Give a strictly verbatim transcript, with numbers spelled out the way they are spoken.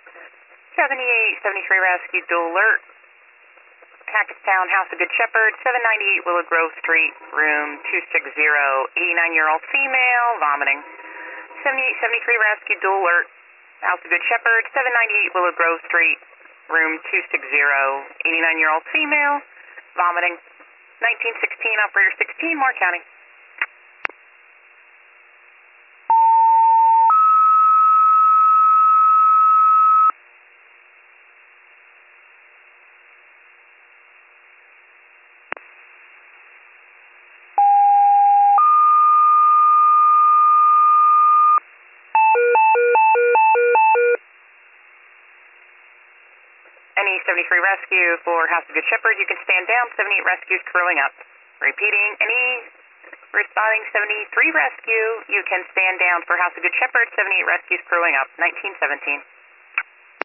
seventy-eight seventy-three rescue, dual alert. Hackettstown, House of Good Shepherd, seven ninety-eight Willow Grove Street, room two sixty, eighty-nine-year-old female, vomiting. seventy-eight seventy-three rescue, dual alert. House of Good Shepherd, seven ninety-eight Willow Grove Street, room two sixty, eighty-nine-year-old female, vomiting. nineteen sixteen, operator sixteen, Moore County. N E seventy-three rescue for House of Good Shepherd, you can stand down, seventy-eight rescues crewing up. Repeating, N E responding seventy-three rescue, you can stand down for House of Good Shepherd, seventy-eight rescues crewing up, nineteen seventeen.